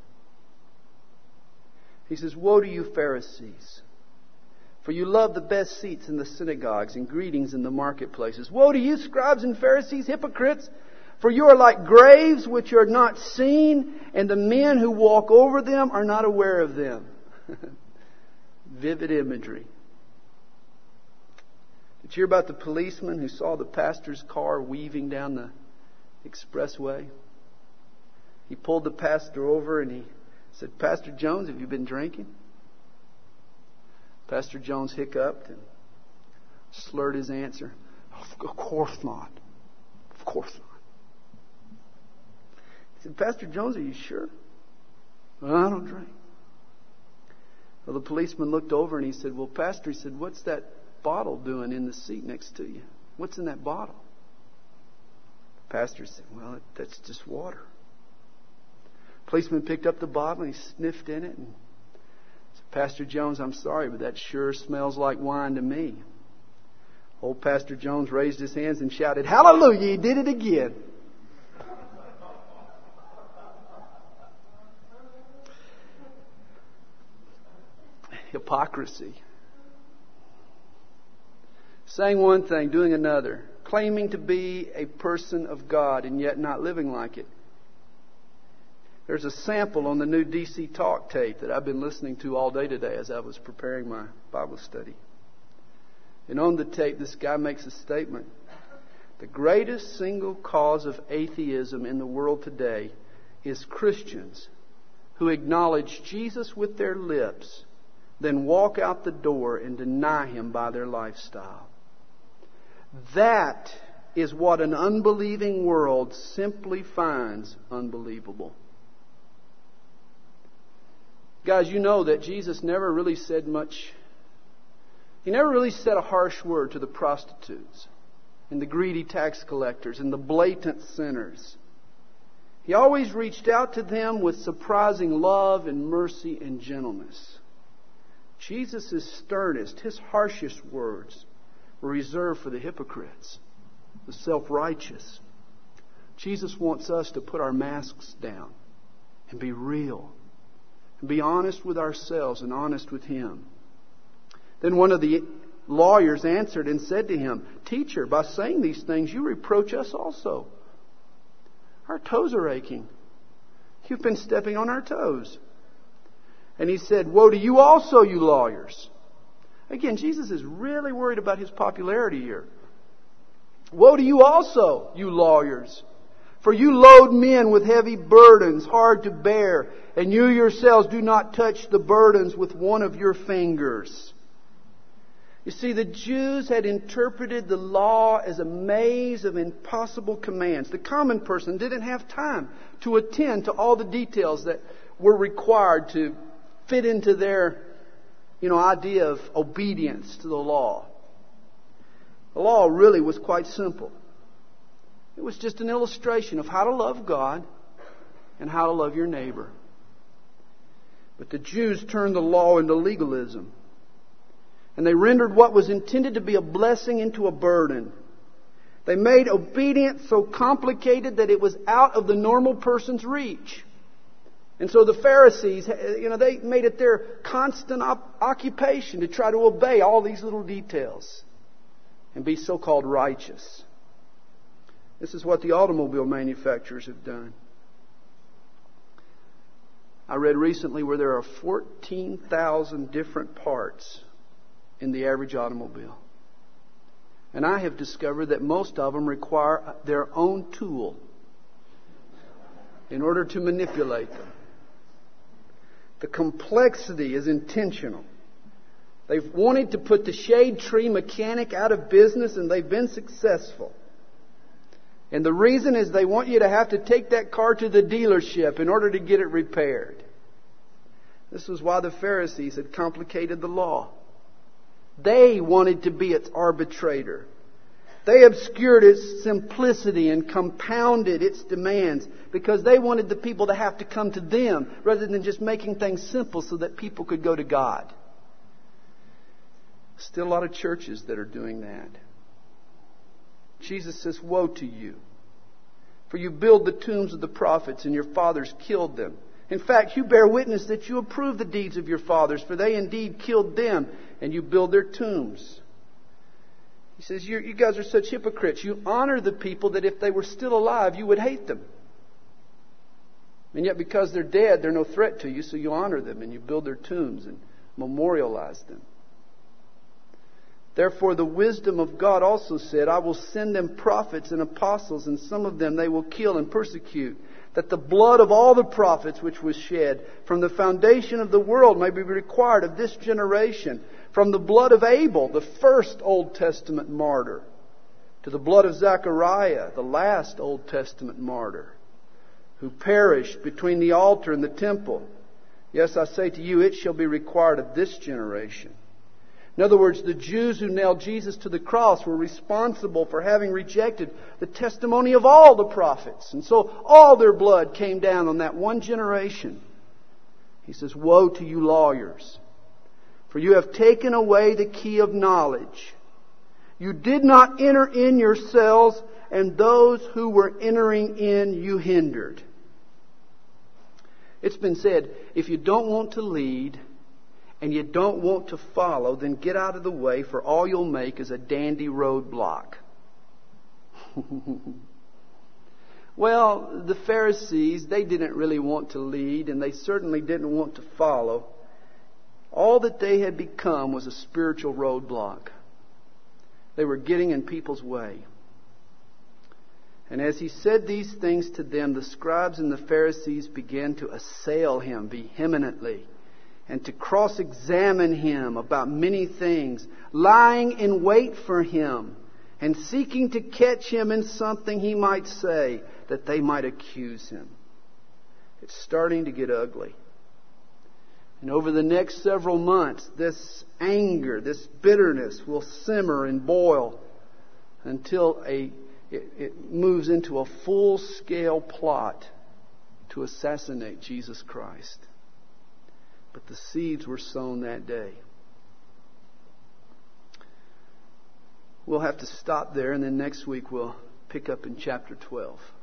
He says, woe to you Pharisees, for you love the best seats in the synagogues and greetings in the marketplaces. Woe to you scribes and Pharisees, hypocrites, for you are like graves which are not seen, and the men who walk over them are not aware of them. Vivid imagery. Did you hear about the policeman who saw the pastor's car weaving down the expressway? He pulled the pastor over and he said, Pastor Jones, have you been drinking? Pastor Jones hiccuped and slurred his answer. Of course not. Of course not. He said, Pastor Jones, are you sure? Well, I don't drink. Well, the policeman looked over and he said, well, Pastor, he said, what's that bottle doing in the seat next to you? What's in that bottle? The pastor said, well, that's just water. The policeman picked up the bottle and he sniffed in it and said, Pastor Jones, I'm sorry, but that sure smells like wine to me. Old Pastor Jones raised his hands and shouted, hallelujah, he did it again. hypocrisy. Saying one thing, doing another. Claiming to be a person of God and yet not living like it. There's a sample on the new D C Talk tape that I've been listening to all day today as I was preparing my Bible study. And on the tape, this guy makes a statement. The greatest single cause of atheism in the world today is Christians who acknowledge Jesus with their lips, then walk out the door and deny Him by their lifestyle. That is what an unbelieving world simply finds unbelievable. Guys, you know that Jesus never really said much. He never really said a harsh word to the prostitutes and the greedy tax collectors and the blatant sinners. He always reached out to them with surprising love and mercy and gentleness. Jesus' sternest, His harshest words were reserved for the hypocrites, the self-righteous. Jesus wants us to put our masks down and be real and be honest with ourselves and honest with Him. Then one of the lawyers answered and said to Him, "Teacher, by saying these things you reproach us also. Our toes are aching. You've been stepping on our toes." And He said, "Woe to you also, you lawyers." Again, Jesus is really worried about His popularity here. "Woe to you also, you lawyers, for you load men with heavy burdens, hard to bear, and you yourselves do not touch the burdens with one of your fingers." You see, the Jews had interpreted the law as a maze of impossible commands. The common person didn't have time to attend to all the details that were required to fit into their, you know, idea of obedience to the law. The law really was quite simple. It was just an illustration of how to love God and how to love your neighbor. But the Jews turned the law into legalism. And they rendered what was intended to be a blessing into a burden. They made obedience so complicated that it was out of the normal person's reach. And so the Pharisees, you know, they made it their constant op- occupation to try to obey all these little details and be so-called righteous. This is what the automobile manufacturers have done. I read recently where there are fourteen thousand different parts in the average automobile. And I have discovered that most of them require their own tool in order to manipulate them. The complexity is intentional. They've wanted to put the shade tree mechanic out of business, and they've been successful. And the reason is they want you to have to take that car to the dealership in order to get it repaired. This was why the Pharisees had complicated the law. They wanted to be its arbitrator. They obscured its simplicity and compounded its demands because they wanted the people to have to come to them rather than just making things simple so that people could go to God. Still a lot of churches that are doing that. Jesus says, "Woe to you, for you build the tombs of the prophets and your fathers killed them. In fact, you bear witness that you approve the deeds of your fathers, for they indeed killed them, and you build their tombs." He says, you you guys are such hypocrites. You honor the people that if they were still alive, you would hate them. And yet because they're dead, they're no threat to you, so you honor them and you build their tombs and memorialize them. Therefore, the wisdom of God also said, "I will send them prophets and apostles, and some of them they will kill and persecute, that the blood of all the prophets which was shed from the foundation of the world may be required of this generation, from the blood of Abel, the first Old Testament martyr, to the blood of Zechariah, the last Old Testament martyr, who perished between the altar and the temple. Yes, I say to you, it shall be required of this generation." In other words, the Jews who nailed Jesus to the cross were responsible for having rejected the testimony of all the prophets. And so all their blood came down on that one generation. He says, "Woe to you lawyers, for you have taken away the key of knowledge. You did not enter in yourselves, and those who were entering in you hindered." It's been said, if you don't want to lead and you don't want to follow, then get out of the way, for all you'll make is a dandy roadblock. Well, the Pharisees, they didn't really want to lead, and they certainly didn't want to follow. All that they had become was a spiritual roadblock. They were getting in people's way. And as he said these things to them, the scribes and the Pharisees began to assail him vehemently and to cross-examine him about many things, lying in wait for him and seeking to catch him in something he might say that they might accuse him. It's starting to get ugly. And over the next several months, this anger, this bitterness will simmer and boil until a it, it moves into a full-scale plot to assassinate Jesus Christ. But the seeds were sown that day. We'll have to stop there, and then next week we'll pick up in chapter twelve.